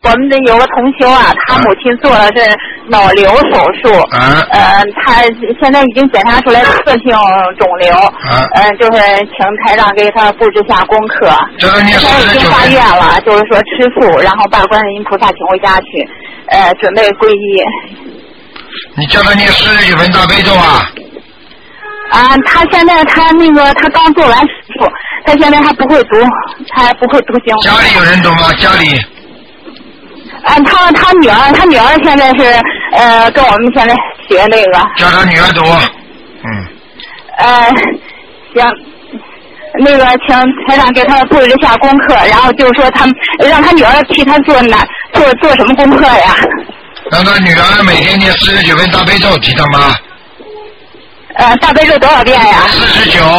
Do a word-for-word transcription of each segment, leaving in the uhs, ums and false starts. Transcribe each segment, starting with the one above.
我们的有个同修啊，他母亲做的是脑瘤手术， 啊、 呃，他现在已经检查出来恶性肿瘤， 啊、 呃，就是请台长给他布置下功课。 这个你现在已经发愿了，就是说吃素，然后把观世音菩萨请回家去，呃，准备皈依。 你叫他念四十九遍大悲咒啊？ 啊，他现在他那个他刚做完手术，他现在还不会读，他还不会读经。 家里有人读吗？家里？ 啊，他他女儿，他女儿现在是呃跟我们现在学那个。 叫他女儿读。嗯。 呃，行，那个请台长给他布置一下功课，然后就是说他让他女儿替他做哪做做什么功课呀？ 让他女儿每天念四十九遍大悲咒，记得吗？ 呃，大悲咒多少遍呀？ 四十九。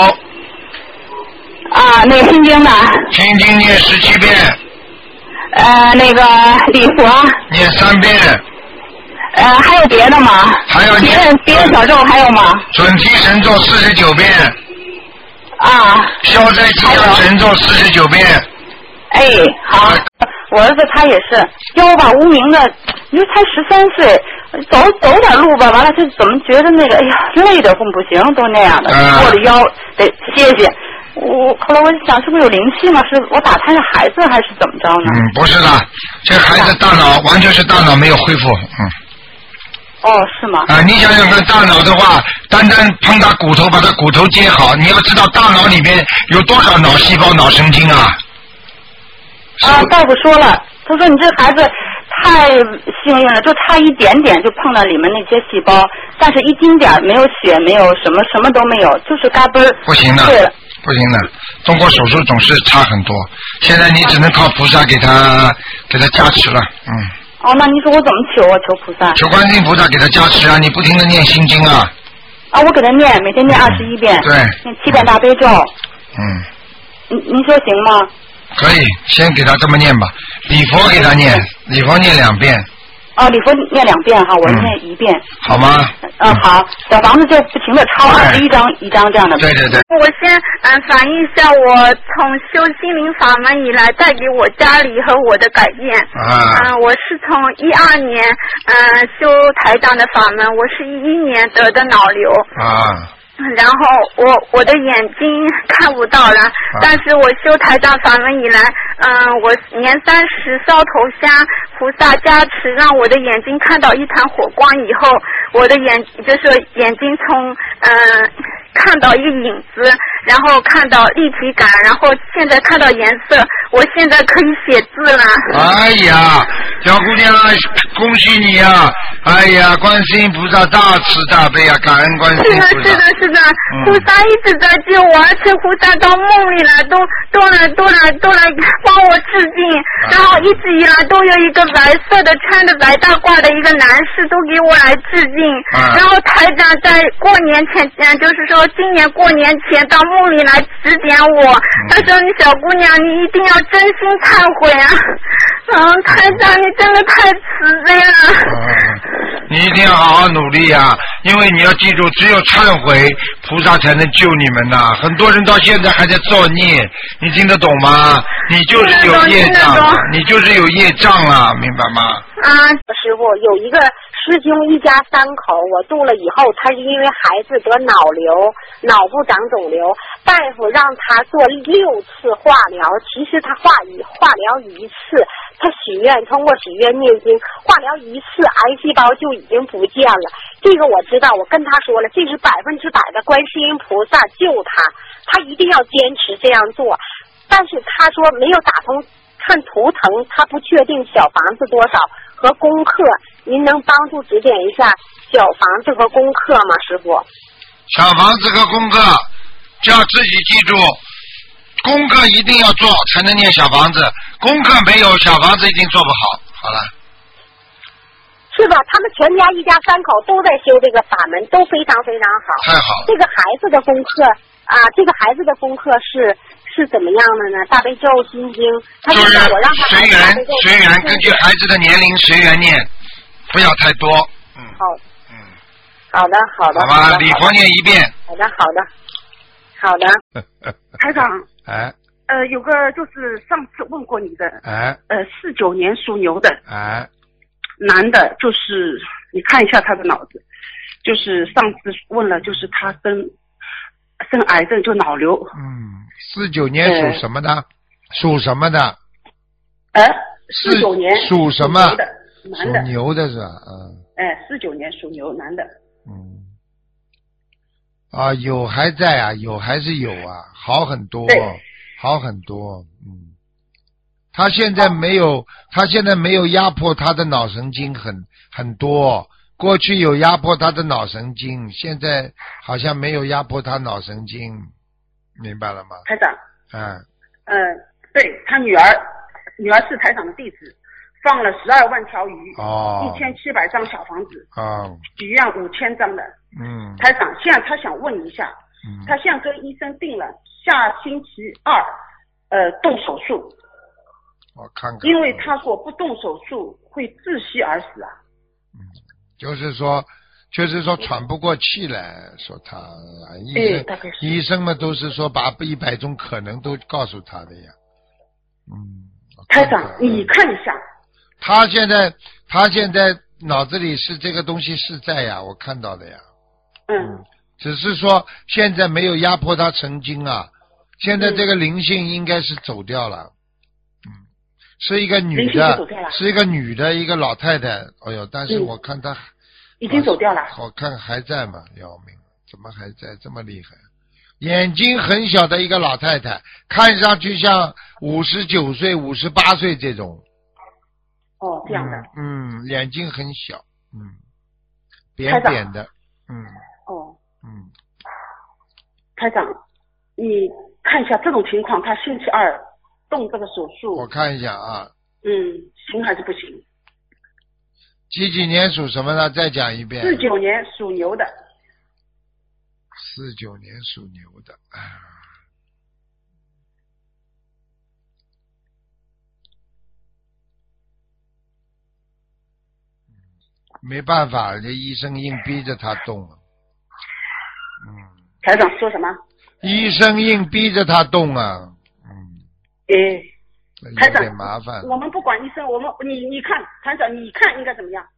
啊，那个心经呢？ 心经念十七遍。 呃，那个礼佛。 念三遍。 呃，还有别的吗？ 还有别的别的小咒还有吗？ 准提神咒四十九遍。 啊。 消灾吉祥神咒四十九遍。 哎，好。我儿子他也是，要我把无名的，因为才十三岁，走走点路吧，完了他怎么觉得那个，哎呀，累得慌不行，都那样的， 嗯、 我的腰得歇歇。我后来我就想，是不是有灵性啊？是我打胎的孩子还是怎么着呢？ 嗯，不是的，这孩子大脑完全是大脑没有恢复，嗯。 哦，是吗？ 啊、呃，你想想看，大脑的话，单单碰他骨头，把他骨头接好，你要知道大脑里边有多少脑细胞、脑神经啊。 啊，大夫说了，他说你这孩子太幸运了，就差一点点就碰到里面那些细胞，但是一丁点没有血，没有什么，什么都没有，就是嘎嘣儿。 不行的。 对了。 不行的，通过手术总是差很多。现在你只能靠菩萨给他给他加持了，嗯。 哦，那你说我怎么求啊？求菩萨。 求观世音菩萨给他加持啊！你不停的念心经啊。 啊，我给他念，每天念二十一遍。 对。 念七遍大悲咒。 嗯。 您您说行吗？ 可以，先给他这么念吧。礼佛给他念，礼佛念两遍。 哦，礼佛念两遍哈，我念一遍。 嗯、好吗？ 嗯，好。小房子就不停的抄二十一张一张这样的。 对对对。 我先嗯反映一下我从修心灵法门以来带给我家里和我的改变。 啊。 嗯，我是从一二年嗯修台长的法门，我是一一年得的脑瘤。 啊。 然后我我的眼睛看不到了，啊、但是我修台长法门以来，嗯，我年三十烧头香，菩萨加持，让我的眼睛看到一团火光以后，我的眼就是眼睛从嗯看到一个影子，然后看到立体感，然后现在看到颜色，我现在可以写字了。 哎呀，小姑娘，恭喜你呀、啊！哎呀，观世音菩萨大慈大悲啊，感恩观世音菩萨。 是的，是的，是的，菩萨一直在救我，而且菩萨到梦里来，都都来都来都来帮我致敬，啊、然后一直以来都有一个白色的穿着白大褂的一个男士都给我来致敬，啊、然后台长在过年前，就是说今年过年前到梦里来指点我，嗯、他说你小姑娘你一定要真心忏悔啊，嗯，台长你真的太慈悲了。 嗯，你一定要好好努力啊，因为你要记住，只有忏悔，菩萨才能救你们呐、啊。很多人到现在还在作孽，你听得懂吗？你就是有业障，你就是有业障啊，明白吗？ 啊，师傅，有一个师兄一家三口，我度了以后，他是因为孩子得脑瘤，脑部长肿瘤，大夫让他做六次化疗，其实他化一化疗一次，他许愿通过许愿念经，化疗一次癌细胞就已经不见了。这个我知道，我跟他说了，这是百分之百的观世音菩萨救他，他一定要坚持这样做。但是他说没有打通看图腾，他不确定小房子多少和功课，您能帮助指点一下小房子和功课吗，师傅？ 小房子和功课就要自己记住，功课一定要做才能念小房子，功课没有小房子一定做不好。好了， 是吧？他们全家一家三口都在修这个法门，都非常非常好。 太好了。 这个孩子的功课啊，这个孩子的功课是是怎么样的呢？大悲咒、心经，他就让我让他随缘随缘，根据孩子的年龄随缘念，不要太多。嗯。 好。嗯。好的，好的。 好吧，礼佛念一遍。 好的，好的，好的。 台长。 哎。 呃，有个就是上次问过你的， 哎， 呃，四九年属牛的， 哎， 男的，就是你看一下他的脑子，就是上次问了，就是他生生癌症，就脑瘤。 嗯，四九年属什么的？属什么的？ 呃，四九年属什么？ 男的， 属牛的是吧？嗯。 哎，四九年属牛，男的。 嗯。啊，有还在啊，有还是有啊，好很多，好很多。嗯。他现在没有，他现在没有压迫他的脑神经很很多。过去有压迫他的脑神经，现在好像没有压迫他脑神经，明白了吗？ 台长。 嗯。 嗯、呃，对他女儿，女儿是台长的弟子，放了十二万条鱼， 哦， 一千七百张小房子， 哦， 许愿五千张的。 嗯。 台长，现在他想问一下， 嗯， 他现在跟医生定了下星期二，呃，动手术。 我看看。 因为他说不动手术会窒息而死啊。 嗯。就是说，就是说喘不过气来，说他医生、哎、医生们都是说把一百种可能都告诉他的呀。嗯。 台长，你看一下。 他现在，他现在脑子里是这个东西是在呀，我看到的呀。 嗯。 嗯，只是说现在没有压迫他神经啊，现在这个灵性应该是走掉了。嗯。是一个女的，是一个女的，一个老太太。哎呦，但是我看她、嗯、 已经走掉了。 我看还在嘛，要命，怎么还在这么厉害？眼睛很小的一个老太太，看上去像五十九岁、五十八岁这种。 哦，这样的。 嗯，嗯，眼睛很小，嗯，扁扁的，嗯。 哦。 嗯。 台长，你看一下这种情况，他星期二动这个手术。 我看一下啊。 嗯，行还是不行？ 几几年属什么的？再讲一遍。 四九年属牛的。 四九年属牛的，没办法，这医生硬逼着他动。嗯。 台长说什么？ 医生硬逼着他动啊。嗯。 诶。台长， 有点麻烦。 我们不管医生，我们你你看，台长你看应该怎么样？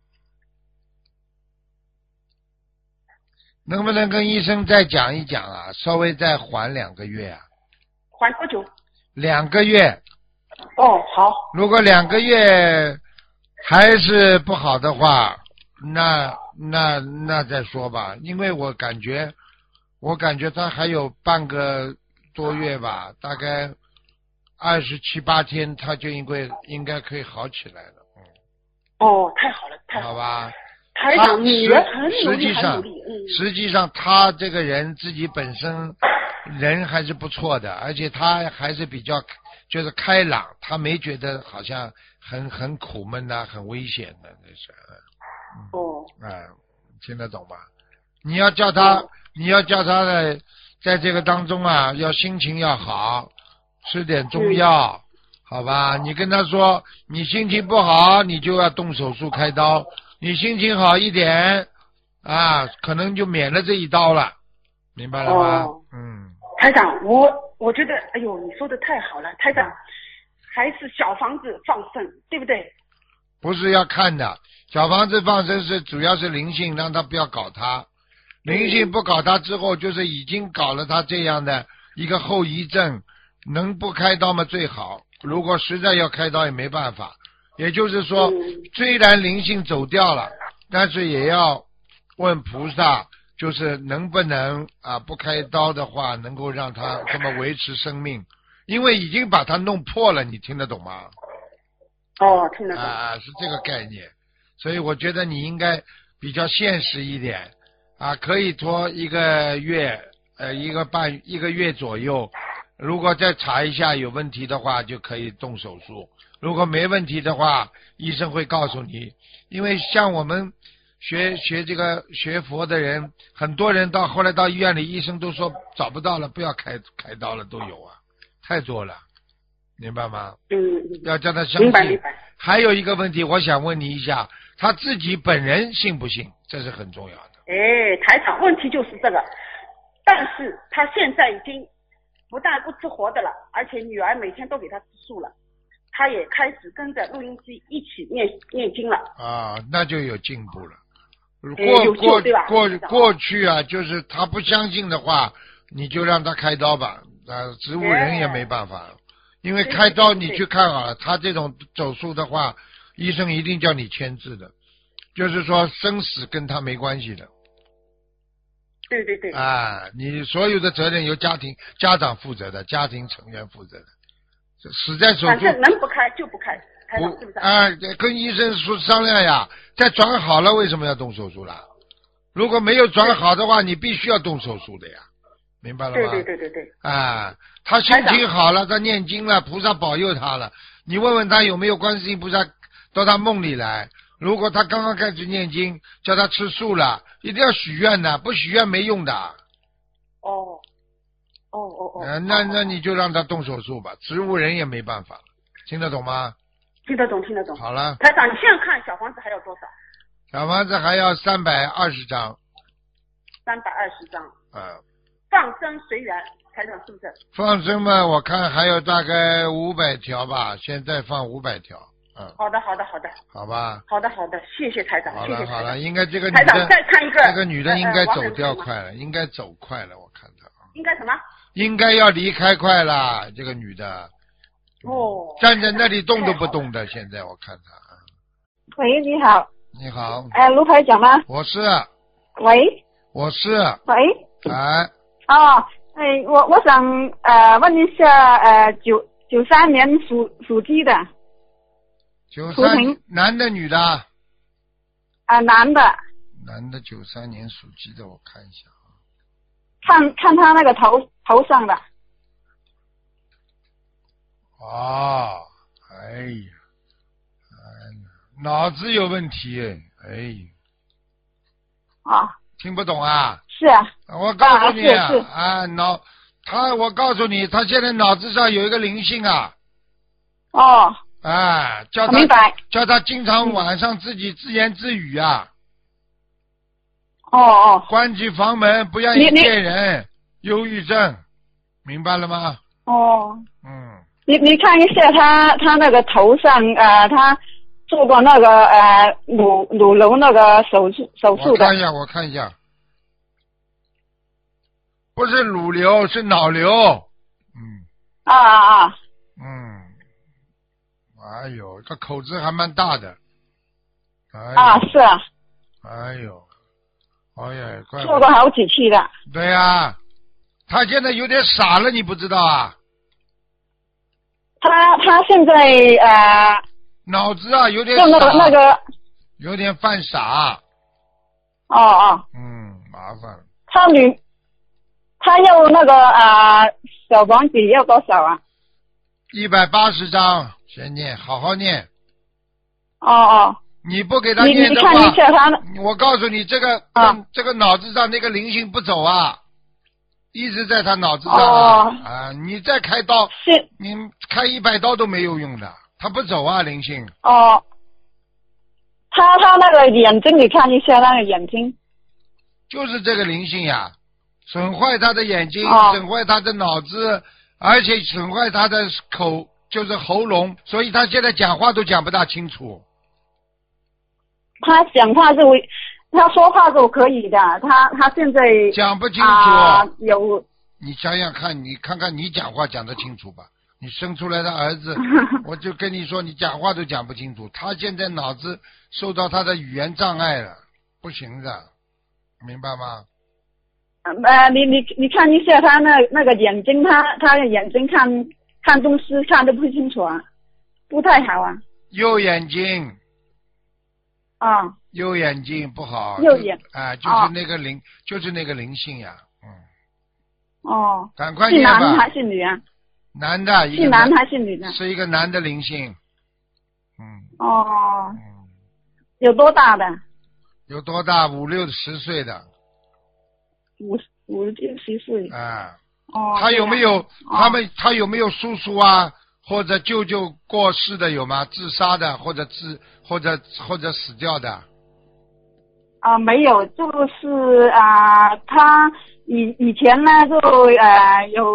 能不能跟医生再讲一讲啊？稍微再缓两个月啊？ 缓多久？ 两个月。 哦，好。 如果两个月还是不好的话，那那那再说吧。因为我感觉，我感觉他还有半个多月吧，大概二十七八天，他就应该应该可以好起来了。嗯。 哦，太好了，太好吧。 台长，你人很努力， 实际上， 很努力。嗯。 实际上，他这个人自己本身人还是不错的，而且他还是比较就是开朗，他没觉得好像很很苦闷呐、啊，很危险的那是。嗯、 哦。 哎，听得懂吧？你要叫他，哦、你要叫他的，在这个当中啊，要心情要好，吃点中药，嗯、好吧？你跟他说，你心情不好，你就要动手术开刀。你心情好一点啊，可能就免了这一刀了，明白了吗？ 哦、 嗯。 台长，我我觉得，哎呦，你说的太好了，台长，还是小房子放生，对不对？ 不是要看的，小房子放生是主要是灵性，让他不要搞他。灵性不搞他之后，就是已经搞了他这样的一个后遗症，能不开刀吗？最好。如果实在要开刀，也没办法。也就是说，虽然灵性走掉了，但是也要问菩萨，就是能不能啊不开刀的话，能够让他这么维持生命，因为已经把他弄破了，你听得懂吗？ 哦，听得懂。 啊，是这个概念，所以我觉得你应该比较现实一点啊，可以拖一个月，呃，一个半一个月左右，如果再查一下有问题的话，就可以动手术。如果没问题的话，医生会告诉你，因为像我们学学这个学佛的人，很多人到后来到医院里，医生都说找不到了，不要开开刀了，都有啊，太多了，明白吗？ 嗯， 要叫他相信。 明白明白。 还有一个问题，我想问你一下，他自己本人信不信？这是很重要的。 哎，台长，问题就是这个，但是他现在已经不但不吃活的了，而且女儿每天都给他吃素了，他也开始跟着录音机一起念念经了。啊， 那就有进步了。 过过过过去啊，就是他不相信的话，你就让他开刀吧。啊，植物人也没办法，因为开刀你去看好了，他这种手术的话，医生一定叫你签字的，就是说生死跟他没关系的。 对对对。 啊，你所有的责任由家庭家长负责的，家庭成员负责的。死在手术， 反正能不开就不开，台长是不是？ 啊，跟医生说商量呀，再转好了为什么要动手术啦？如果没有转好的话，你必须要动手术的呀，明白了吗？ 对对对对对。 啊，他心情好了，他念经了，菩萨保佑他了。你问问他有没有观世音菩萨到他梦里来？如果他刚刚开始念经，叫他吃素了，一定要许愿的，不许愿没用的。 哦。哦哦哦， 呃，那那你就让他动手术吧，植物人也没办法，听得懂吗？ 听得懂，听得懂。 好了， 台长，你现在看小房子还要多少？ 小房子还要三百二十张。 三百二十张。 嗯。 放生随缘，台长是不是？ 放生嘛，我看还有大概五百条吧，现在放五百条。嗯。 好的，好的，好的。 好吧。 好的，好的，谢谢台长，谢谢台长。 好了，应该这个女的。台长再看一个。 这个女的应该走掉快了，呃、应该走快了，我看她。 应该什么？ 应该要离开快了，这个女的。 哦。 站在那里动都不动的，现在我看她。 喂，你好。 你好。 哎，卢台长吗？ 我是。 喂。 我是。 喂。 哎。 哦，哎，我我想呃问一下，呃，九九三年属属鸡的。 九三男的女的？啊、 呃，男的。 男的九三年属鸡的，我看一下。 看看他那个头头上的。 哦，哎呀，哎，脑子有问题，哎。 啊。 听不懂啊？ 是啊。 我告诉你啊，是是啊，脑他，我告诉你，他现在脑子上有一个灵性啊。 哦。 哎，叫他明白。 叫他经常晚上自己自言自语啊。 哦哦， 关起房门不愿意见人，忧郁症，明白了吗？ 哦， 嗯， 你你看一下他他那个头上呃，他做过那个呃乳乳瘤那个手术手术的。 我看一下，我看一下，不是乳瘤，是脑瘤。嗯。 啊啊啊。 嗯。哎呦，这口子还蛮大的。哎、 啊，是啊。 哎呦。哎呀，怪做过好几期的。 对呀、啊，他现在有点傻了，你不知道啊？ 他他现在呃， 脑子啊有点傻， 那个那个， 有点犯傻。 哦哦。 嗯，麻烦。 他女，他要那个啊、呃、小房子要多少啊？ 一百八十张，先念，好好念。 哦哦。 你不给他念的话， 你你看一下他， 我告诉你，这个、啊、这个脑子上那个灵性不走啊，一直在他脑子上啊。 哦、 啊，你再开刀， 是你开一百刀都没有用的，他不走啊，灵性。 哦。他他那个眼睛，你看一下那个眼睛。 就是这个灵性呀，损坏他的眼睛， 哦、 损坏他的脑子，而且损坏他的口，就是喉咙，所以他现在讲话都讲不大清楚。 他讲话是，他说话都可以的，他他现在讲不清楚。 啊、有。 你想想看，你看看你讲话讲得清楚吧？你生出来的儿子，我就跟你说，你讲话都讲不清楚。他现在脑子受到他的语言障碍了，不行的，明白吗？ 呃，你你你看一下他那那个眼睛，他他的眼睛看看东西看得不清楚啊，不太好啊。 右眼睛。 啊， 右眼睛不好， 右眼啊，就是那个灵，哦、就是那个灵性呀，嗯。 哦。 赶快念吧。 是男还是女啊？ 男的，一个是男还是女的？ 是一个男的灵性。嗯。 哦。 嗯。 有多大的？ 有多大？五六十岁的。 五五六十岁。 啊。 哦。 他有没有？ 哦、 他们他有没有叔叔啊？或者舅舅过世的有吗？自杀的，或者自或者或者死掉的？ 啊、呃，没有，就是啊、呃，他以以前呢就呃有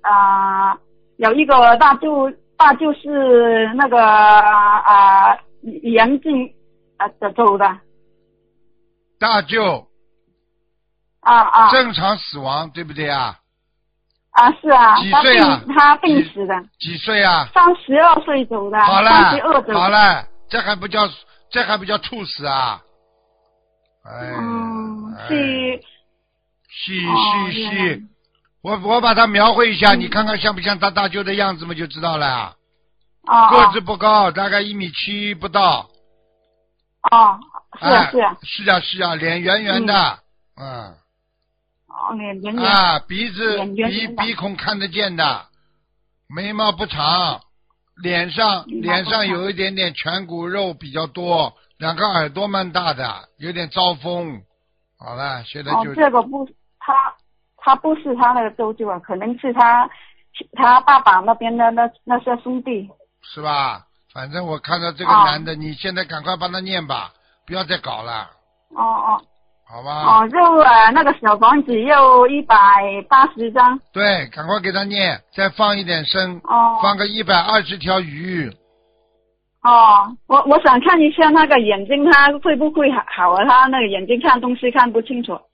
啊、呃、有一个大舅大舅是那个啊、呃、严禁啊的走的。 大舅。 啊啊。 正常死亡，对不对啊？ 啊，是啊。 几岁啊？ 他病死的。 几岁啊？ 三十二岁走的。 好了。 三十二走的。 好了，这还不叫这还不叫猝死啊？哎。 嗯， 是。是是是，我我把它描绘一下，嗯、你看看像不像他大舅的样子嘛，就知道了。 哦。 个子不高，大概一米七不到。 哦，是啊、哎、是啊。 是啊是啊，脸圆圆的，嗯。嗯哦，脸圆圆。 啊，鼻子圆圆鼻鼻孔看得见的，眉毛不长，脸上脸上有一点点颧骨肉比较多，两个耳朵蛮大的，有点招风。好了，现在就。 哦，这个不，他他不是他那个舅舅啊，可能是他他爸爸那边的那那些兄弟。 是吧？反正我看到这个男的，哦、你现在赶快帮他念吧，不要再搞了。 哦哦。 好吧。 哦，就呃那个小房子要一百八十张。 对，赶快给他念，再放一点生。 哦。 放个一百二十条鱼。 哦，我我想看一下那个眼睛，他会不会好好啊？他那个眼睛看东西看不清楚。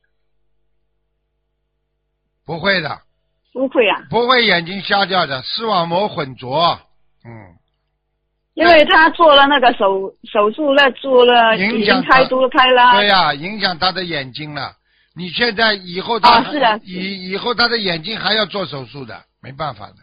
不会的。 不会啊。 不会眼睛瞎掉的，视网膜混浊。嗯。 因为他做了那个手手术了，做了已经开都开了。 对呀、啊，影响他的眼睛了。你现在以后他、 哦、是的以以后他的眼睛还要做手术的，没办法的。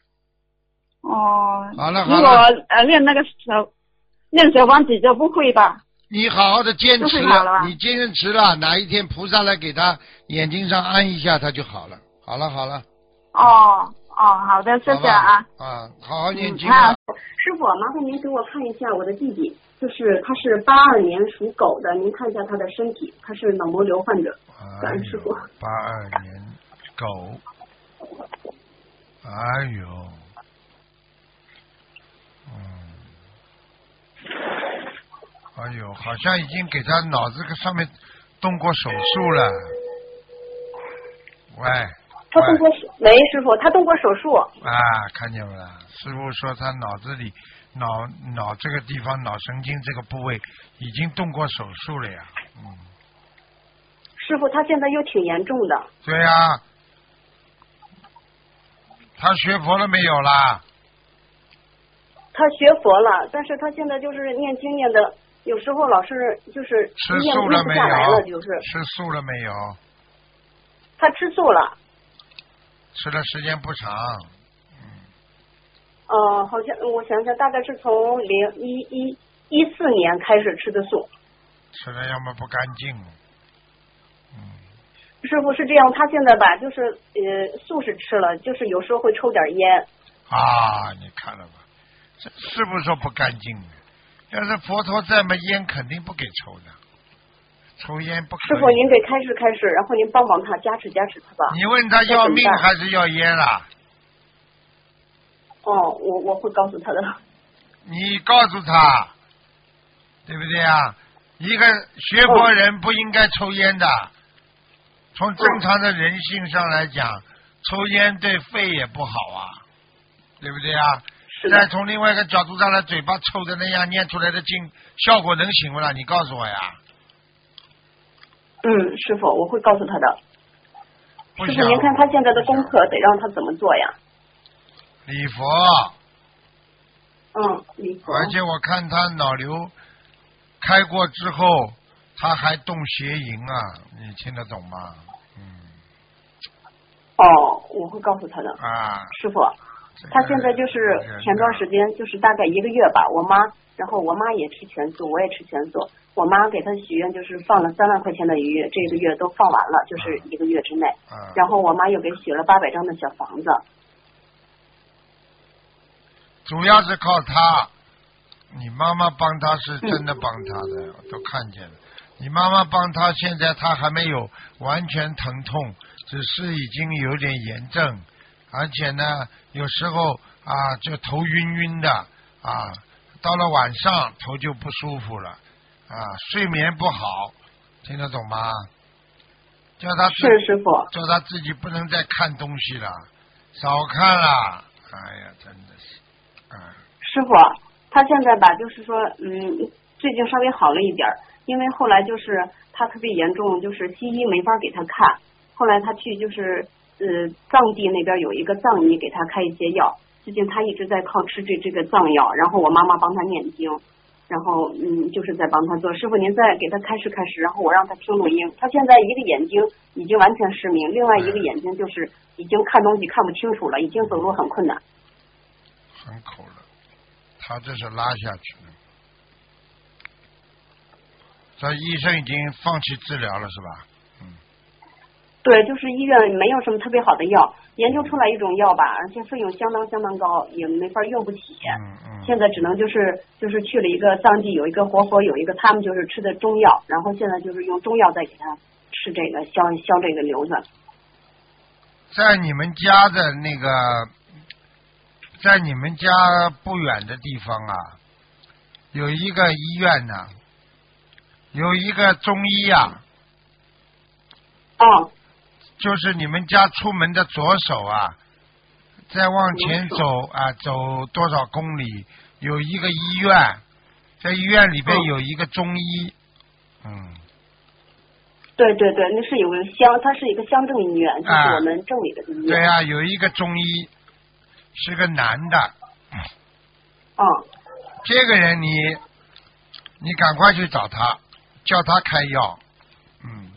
哦。 好了好了。 如果呃练那个手练小房子就不会吧？ 你好好的坚持，你坚持了，哪一天菩萨来给他眼睛上安一下，他就好了。好了好了。 哦。哦，好的，谢谢啊。 啊，好好念经啊。 师傅，麻烦您给我看一下我的弟弟，就是他是八二年属狗的，您看一下他的身体，他是脑膜瘤患者。感恩师傅。 八二年狗，哎呦，嗯，哎呦，好像已经给他脑子上面动过手术了。喂。 他动过手没师傅，他动过手术。 啊，看见没了？师傅说他脑子里脑脑这个地方脑神经这个部位已经动过手术了呀。嗯。 师傅，他现在又挺严重的。 对呀、啊。他学佛了没有啦？ 他学佛了，但是他现在就是念经念的，有时候老是就是吃素了没有？ 了就是吃素了没有？ 他吃素了。 吃的时间不长， 嗯，呃，好像我想想，大概是从零一一一四年开始吃的素， 吃的要么不干净，嗯。 师傅是这样，他现在吧，就是呃，素是吃了，就是有时候会抽点烟。 啊，你看了吧？这是不是说不干净的？要是佛陀在嘛，烟肯定不给抽的。抽烟不可以。 师傅，您给开示开示，然后您帮帮他，加持加持他吧。 你问他要命还是要烟啦？ 哦，我我会告诉他的。 你告诉他，对不对啊？一个学佛人不应该抽烟的。哦、从正常的人性上来讲，抽烟对肺也不好啊，对不对啊？再从另外一个角度上来，嘴巴臭的那样念出来的经效果能行不啦？你告诉我呀。 嗯，师傅，我会告诉他的。师傅，您看他现在的功课得让他怎么做呀？ 礼佛。 嗯，礼佛。 而且我看他脑瘤开过之后，他还动邪淫啊，你听得懂吗？嗯。 哦，我会告诉他的。 啊。 师傅，他现在就是前段时间，就是大概一个月吧，我妈，然后我妈也吃全素，我也吃全素。我妈给他许愿，就是放了三万块钱的鱼，这个月都放完了，就是一个月之内。 啊、 然后我妈又给许了八百张的小房子。 主要是靠他，你妈妈帮他是真的帮他的，嗯、都看见了。你妈妈帮他，现在他还没有完全疼痛，只是已经有点炎症，而且呢，有时候啊就头晕晕的啊，到了晚上头就不舒服了。啊，睡眠不好，听得懂吗？叫他是师傅， 叫他自己不能再看东西了。 少看了，哎呀，真的是，嗯。 师傅，他现在吧，就是说，嗯，最近稍微好了一点儿，因为后来就是他特别严重，就是西医没法给他看，后来他去就是呃藏地那边有一个藏医给他开一些药，最近他一直在靠吃这这个藏药，然后我妈妈帮他念经。然后嗯，就是在帮他做。师傅您再给他开示开示，然后我让他听录音。他现在一个眼睛已经完全失明，另外一个眼睛就是已经看东西看不清楚了，已经走路很困难。 很苦了，他这是拉下去了。这医生已经放弃治疗了，是吧？嗯。 对，就是医院没有什么特别好的药，研究出来一种药吧，而且费用相当相当高，也没法用不起。 嗯嗯。 现在只能就是就是去了一个藏地，有一个活佛，有一个他们就是吃的中药，然后现在就是用中药再给他吃这个消消这个瘤子。 在你们家的那个，在你们家不远的地方啊，有一个医院呢，有一个中医啊。 哦。 就是你们家出门的左手啊，再往前走啊，走多少公里，有一个医院，在医院里边有一个中医，嗯。 对对对，那是有个乡，它是一个乡镇医院，就是我们镇里的医院。 对啊，有一个中医，是个男的。 嗯。 这个人你，你赶快去找他，叫他开药，嗯。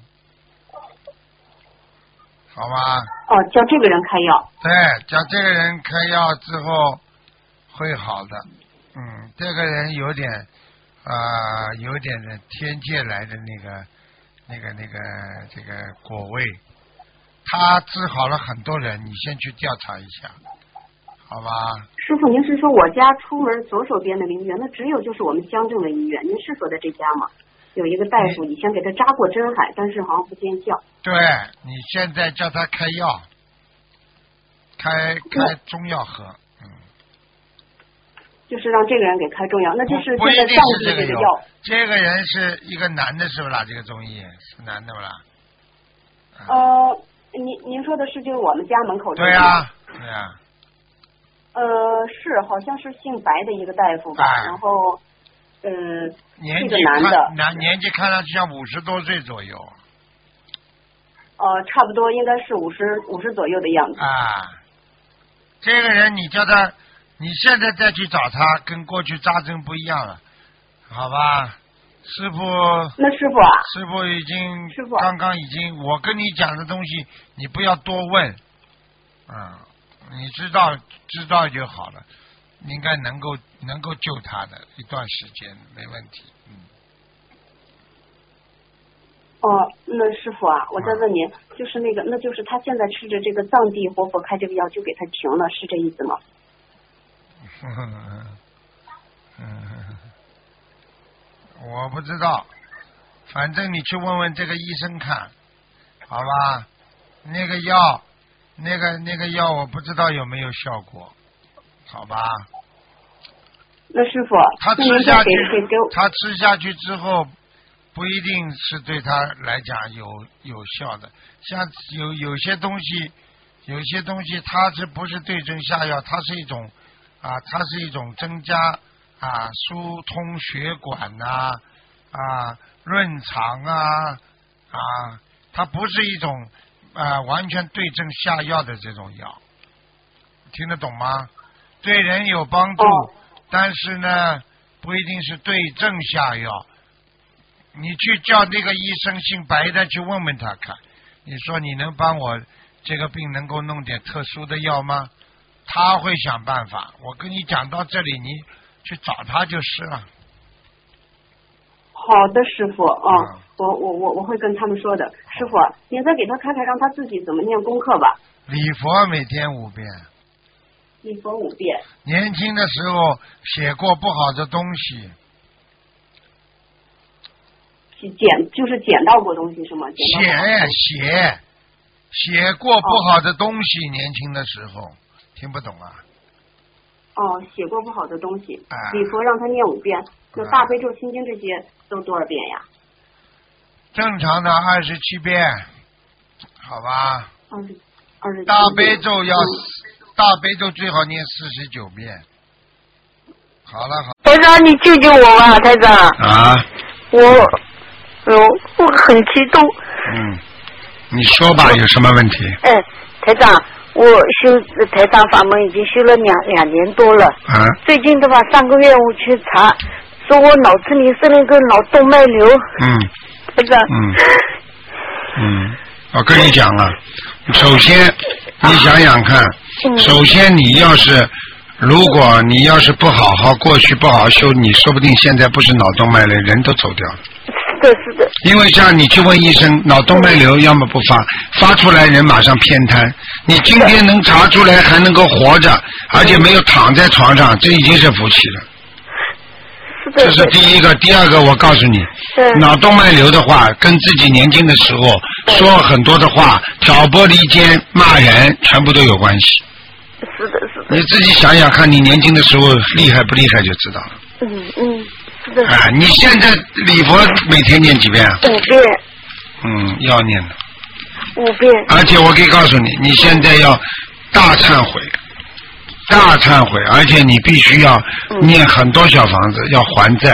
好吧。 哦，叫这个人开药。 对，叫这个人开药之后会好的。嗯，这个人有点啊、呃，有点的天界来的那个、那个、那个这个果位，他治好了很多人，你先去调查一下，好吧？ 师傅，您是说我家出门左手边的医院，那只有就是我们乡镇的医院，您是说的这家吗？有一个大夫以前给他扎过针海，但是好像不见效。 对，你现在叫他开药，开开中药喝，嗯。 就是让这个人给开中药，那就是不一定是这个药。 这个人是一个男的，是不啦？这个中医是男的不啦？ 呃，您您说的是就是我们家门口这个？ 对呀，对呀。 呃，是，好像是姓白的一个大夫吧， 哎、 然后。呃， 年纪这个男的， 男年纪看上去像五十多岁左右。 呃，差不多应该是五十五十左右的样子。 啊，这个人你叫他，你现在再去找他，跟过去扎针不一样了，好吧？师傅。 那师傅啊。 师傅已经。 师傅。 刚刚已经，我跟你讲的东西，你不要多问，嗯，你知道知道就好了。应该能够能够救他的一段时间没问题，嗯。 哦，那师傅啊，我再问您，嗯、就是那个，那就是他现在吃着这个藏地活佛开这个药，就给他停了，是这意思吗？ 嗯嗯，我不知道，反正你去问问这个医生看，好吧？那个药，那个那个药，我不知道有没有效果。好吧， 那师傅， 他吃下去，他吃下去之后，不一定是对他来讲有有效的。像有有些东西，有些东西它是不是对症下药？它是一种啊，它是一种增加啊疏通血管呐 啊, 啊润肠啊啊，它不是一种啊完全对症下药的这种药，听得懂吗？对人有帮助， 哦、 但是呢，不一定是对症下药。你去叫那个医生姓白的去问问他看，你说你能帮我这个病能够弄点特殊的药吗？他会想办法。我跟你讲到这里，你去找他就是了。 好的，师傅，啊、嗯，我我我我会跟他们说的。师傅，您再给他看看，让他自己怎么念功课吧。 礼佛每天五遍。 礼佛五遍。 年轻的时候写过不好的东西。 捡就是捡到过东西是吗？ 写写写过不好的东西，哦、年轻的时候听不懂啊。 哦，写过不好的东西。 啊、 礼佛让他念五遍，那大悲咒、心经这些都多少遍呀？ 正常的二十七遍，好吧。 嗯， 二十七。 大悲咒要、嗯、大悲咒最好念四十九遍。好了好。 台长，你救救我吧，台长。 啊。 我，我我很激动。 嗯，你说吧，有什么问题？ 哎，台长，我修台长法门已经修了两两年多了。 啊。最近的话，上个月我去查，说我脑子里生了一个脑动脉瘤。 嗯。 台长。 嗯。嗯，我跟你讲了，首先你想想看， 嗯、 首先你要是。如果你要是不好好过去不好好修，你说不定现在不是脑动脉瘤，人都走掉了。 是的，是的。 因为像你去问医生，脑动脉瘤要么不发，发出来人马上偏瘫。你今天能查出来还能够活着，而且没有躺在床上，这已经是福气了。 是的。 这是第一个，第二个我告诉你，脑动脉瘤的话，跟自己年轻的时候说很多的话，挑拨离间、骂人，全部都有关系。 是的，是的。 你自己想想看，你年轻的时候厉害不厉害就知道了。 嗯嗯，是的。 啊，你现在礼佛每天念几遍？ 五遍。 嗯，要念的。 五遍。 而且我可以告诉你，你现在要大忏悔，大忏悔，而且你必须要念很多小房子，嗯、要还债。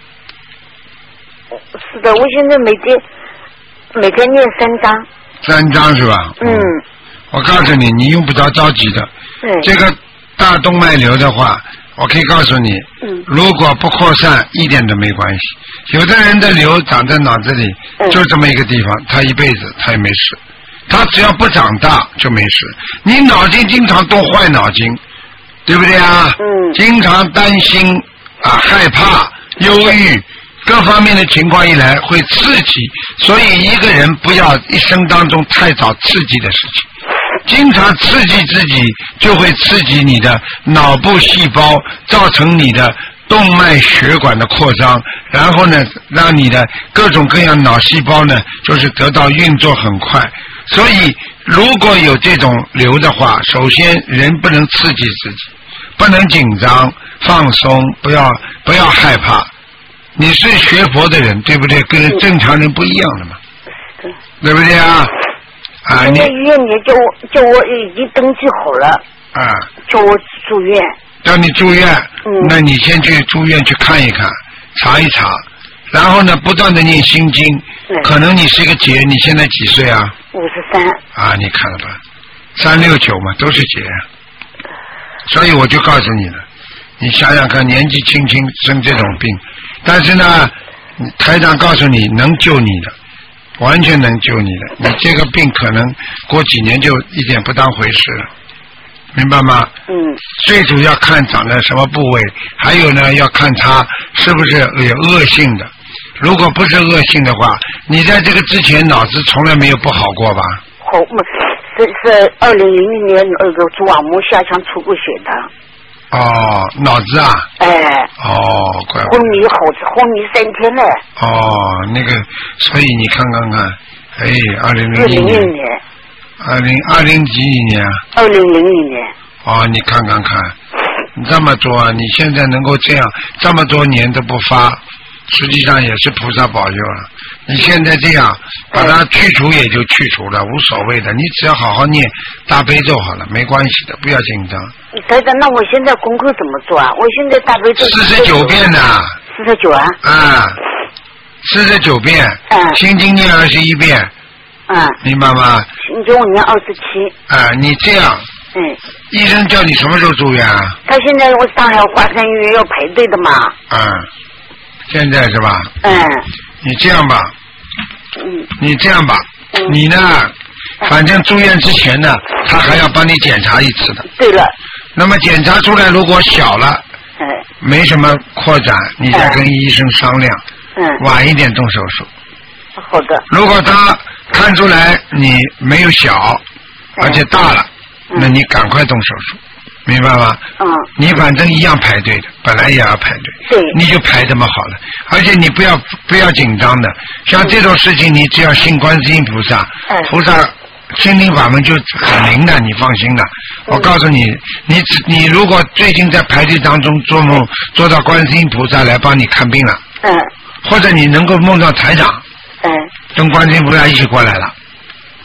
是的，我现在每天每天念三章。 三章是吧？ 嗯。 我告诉你，你用不着着急的。这个大动脉瘤的话，我可以告诉你， 嗯、 如果不扩散，一点都没关系。有的人的瘤长在脑子里， 嗯、 就这么一个地方，他一辈子他也没事。他只要不长大就没事。你脑筋经常动坏脑筋，对不对啊？ 嗯。 经常担心啊，害怕、忧郁。各方面的情况一来会刺激，所以一个人不要一生当中太早刺激的事情。经常刺激自己，就会刺激你的脑部细胞，造成你的动脉血管的扩张，然后呢，让你的各种各样脑细胞呢，就是得到运作很快。所以，如果有这种瘤的话，首先人不能刺激自己，不能紧张、放松，不要不要害怕。你是学佛的人，对不对？跟正常人不一样的嘛，对不对啊？啊，你医院里叫我叫我已经登记好了。 啊。 叫我住院。 叫你住院。 嗯。 那你先去住院去看一看，查一查，然后呢，不断的念心经。嗯。可能你是一个劫，你现在几岁啊？ 五十三。 啊，你看了吧，三六九嘛，都是劫。所以我就告诉你了，你想想看，年纪轻轻生这种病。但是呢，台长告诉你能救你的，完全能救你的。你这个病可能过几年就一点不当回事了，明白吗？ 嗯。 最主要看长在什么部位，还有呢要看它是不是有恶性的。如果不是恶性的话，你在这个之前脑子从来没有不好过吧？ 好，是是二零零零年那个蛛网膜下腔出过血的。 哦，脑子啊！ 哎。 哦，怪不得。 昏迷好，昏迷三天了。 哦，那个，所以你看看看，哎，二零零一年。 年。 二零二零几一年啊？ 二零零一年。 哦，你看看看，你这么做，你现在能够这样这么多年都不发，实际上也是菩萨保佑了。你现在这样把它去除也就去除了，无所谓的。你只要好好念大悲咒好了，没关系的，不要紧张。 台长，那我现在功课怎么做啊？我现在大悲咒四十九遍呢。 四十九啊？ 啊，四十九遍。 嗯。 心经念二十一遍。 嗯。 明白吗？ 心经我念二十七。 啊，你这样。 嗯。 医生叫你什么时候住院啊？ 他现在我上海华山医院要排队的嘛。 嗯。现在是吧？ 嗯。 你这样吧。 嗯。 你这样吧。 嗯。 你呢？反正住院之前呢，他还要帮你检查一次的。 对了。 那么检查出来如果小了， 嗯， 没什么扩展，你再跟医生商量， 嗯， 晚一点动手术。 好的。 如果他看出来你没有小，而且大了， 嗯、 那你赶快动手术，明白吗？ 嗯。 你反正一样排队的，本来也要排队， 对， 你就排这么好了，而且你不要不要紧张的，像这种事情，你只要信观世音菩萨， 嗯、 菩萨。心灵法门就很灵的，你放心的。我告诉你，你你如果最近在排队当中做梦，做到观世音菩萨来帮你看病了， 嗯， 或者你能够梦到台长， 嗯， 跟观世音菩萨一起过来了，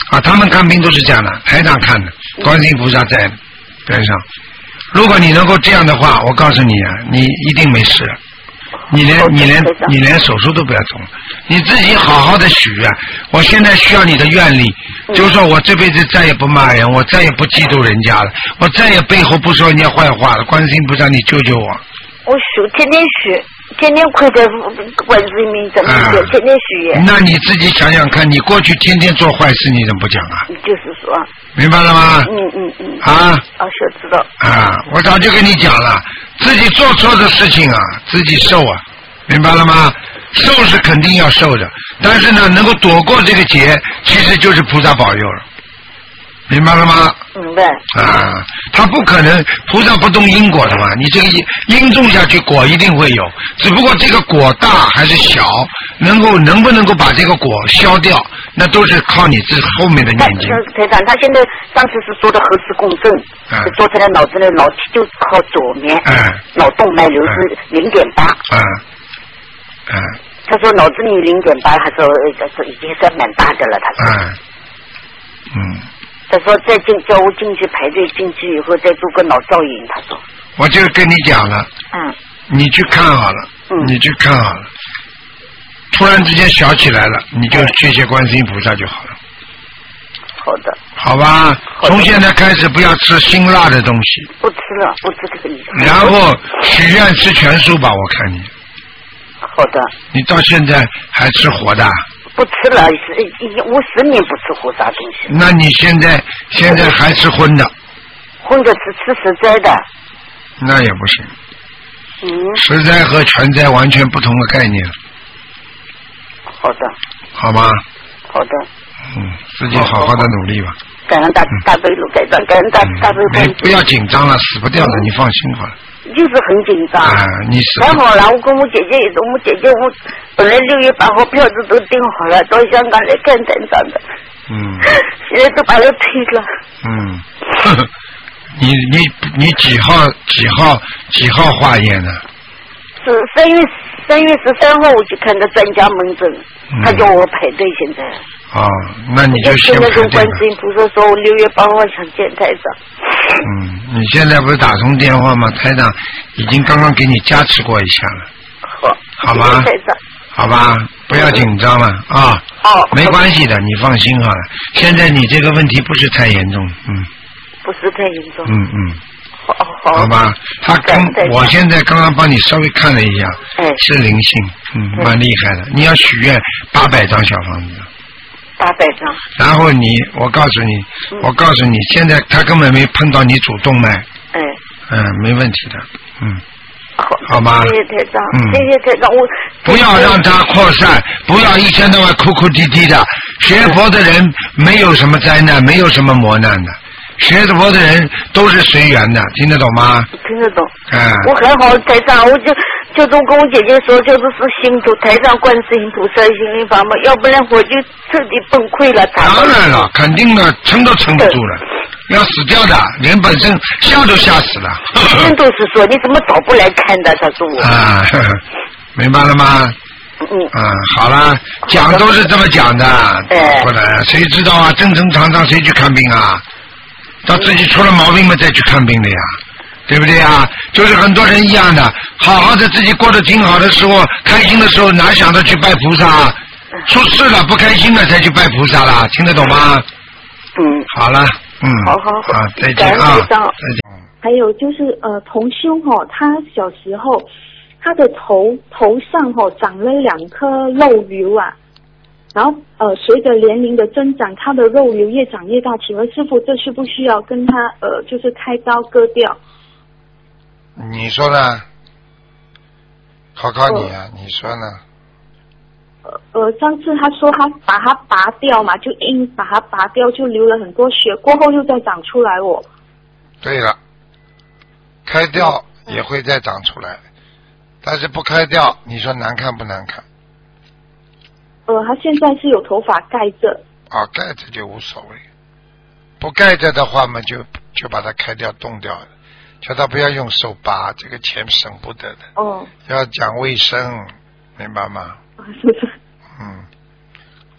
啊，他们看病都是这样的，台长看的，观世音菩萨在边上。如果你能够这样的话，我告诉你啊，你一定没事。你连你连你连手术都不要动，你自己好好的许愿。我现在需要你的愿力，就是说我这辈子再也不骂人，我再也不嫉妒人家了，我再也背后不说人家坏话了。观世音菩萨，你救救我！ 我许，天天许，天天跪在观世音面前，天天许愿。 那你自己想想看，你过去天天做坏事，你怎么不讲啊？ 就是说。 明白了吗？ 嗯嗯嗯。 啊。 啊，是知道。 啊，我早就跟你讲了，自己做错的事情啊，自己受啊，明白了吗？受是肯定要受的，但是呢，能够躲过这个劫，其实就是菩萨保佑了。明白了吗？ 明白。 啊，他不可能，菩萨不动因果的嘛。你这个因因种下去，果一定会有，只不过这个果大还是小，能够能不能够把这个果消掉，那都是靠你这后面的念经。 台长，他现在上次是说的核磁共振， 嗯、 说他的脑子的脑体就靠左面， 嗯、 脑动脉瘤是零点八。 嗯嗯。 他说脑子里零点八，他说说已经算蛮大的了，他说。 嗯。嗯。 他说再进叫我进去排队进去以后再做个脑造影，他说。 我就跟你讲了。 嗯。 你去看好了。 嗯。 你去看好了。突然之间小起来了，你就谢谢观世音菩萨就好了。 好的。 好吧。从现在开始不要吃辛辣的东西。 不吃了，不吃这个你。 然后许愿吃全素吧，我看你。 好的。 你到现在还吃活的？ 不吃了，是已经五十年不吃活啥东西。 那你现在现在还吃荤的？ 荤的吃吃实在的。 那也不行。 嗯。 实在和全在完全不同的概念。 好的。 好吗？ 好的。 嗯，自己好好的努力吧。 感恩大大悲卢台长，感恩大大悲观世音。 不要紧张了，死不掉的，你放心好了。 就是很紧张。 啊，你是。 太好了，我跟我姐姐也是，我们姐姐我本来六月八号票子都订好了，到香港来看台长的。 嗯。 现在都把它推了。 嗯。呵呵你你你几号几号几号化验呢？ 是三月三月十三号我去看的专家门诊，嗯、他叫我排队现在。 哦，那你就先排队吧。 跟观世音菩萨说，我六月八号想见台长。 嗯，你现在不是打通电话吗？台长已经刚刚给你加持过一下了。 好。 好吗？ 台长。 好吧，不要紧张了啊。 哦。 没关系的，你放心好了。现在你这个问题不是太严重，嗯。 不是太严重。 嗯嗯。 好好。 好吧，他刚，我现在刚刚帮你稍微看了一下， 哎， 是灵性，嗯，蛮厉害的。你要许愿八百张小房子。 八百张。 然后你，我告诉你， 嗯、 我告诉你，现在他根本没碰到你主动脉。 哎。 嗯，没问题的，嗯。 好。 好吧。 谢谢台长。 嗯。 谢谢台长，我。 不要让它扩散，不要一天到晚哭哭啼啼的。学佛的人没有什么灾难，没有什么磨难的。学佛的人都是随缘的，听得懂吗？ 听得懂。 嗯。 我很好，台长，我就就都跟我姐姐说，就是是心头台上观世音菩萨心灵法门，要不然我就彻底崩溃了。 当然了，肯定的，撑都撑不住了，要死掉的，人本身吓都吓死了。 人都是说，你怎么早不来看的？他说我。 啊，呵呵明白了吗？ 嗯。 嗯，好了，讲都是这么讲的， 哎， 不然谁知道啊？正正常常谁去看病啊？到自己出了毛病嘛，再去看病的呀，对不对呀？就是很多人一样的，好好的自己过得挺好的时候，开心的时候，哪想着去拜菩萨？出事了，不开心了才去拜菩萨啦，听得懂吗？ 嗯。 好了，嗯。 好好好。 好，再见啊！再见。 还有就是呃，同修哈、哦，他小时候他的头头上哈、哦、长了两颗肉瘤啊。然后呃，随着年龄的增长，他的肉瘤越长越大。请问师父，这需不需要跟他呃，就是开刀割掉？ 你说呢？考考你啊，呃、你说呢？ 呃呃，上次他说他把它拔掉嘛，就硬把它拔掉，就流了很多血，过后又再长出来哦。 对了，开掉也会再长出来，但是不开掉，你说难看不难看？ 呃，他现在是有头发盖着。 啊，盖着就无所谓，不盖着的话嘛，就就把它开掉、冻掉了，叫他不要用手拔，这个钱省不得的。 哦。 要讲卫生，明白吗？ 是是。 嗯，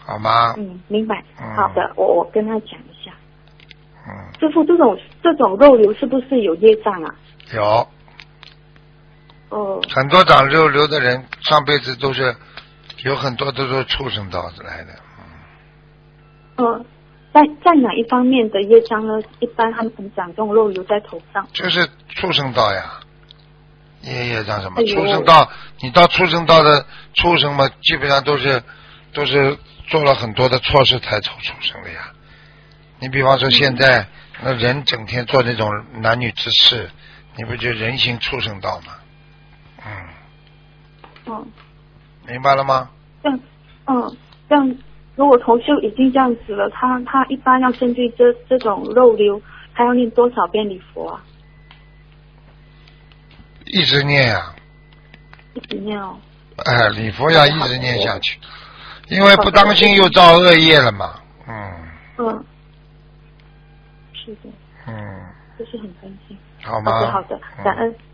好吗？ 嗯，明白。 嗯、 好的，我我跟他讲一下。 嗯。 师傅，这种这种肉瘤是不是有业障啊？ 有。 哦。 很多长肉瘤的人，上辈子都是有很多都是畜生道来的。 嗯。呃，在在哪一方面的业障呢？一般他们长这种肉瘤在头上。 就是畜生道呀。业业障什么？ 哎、 畜生道，你到畜生道的畜生嘛，基本上都是都是做了很多的错事才走畜生的呀。你比方说现在那人整天做那种男女之事，你不就人行畜生道吗？嗯。 嗯。 明白了吗？ 这样，嗯，这样，如果同修已经这样子了，他他一般要针对这这种肉瘤，他要念多少遍礼佛啊？ 一直念呀、啊。 一直念哦。 哎，礼佛要一直念下去，因为不当心又造恶业了嘛。嗯。 嗯。是的。 嗯。 就是很担心。 好吗？ 好的，好的，感恩。嗯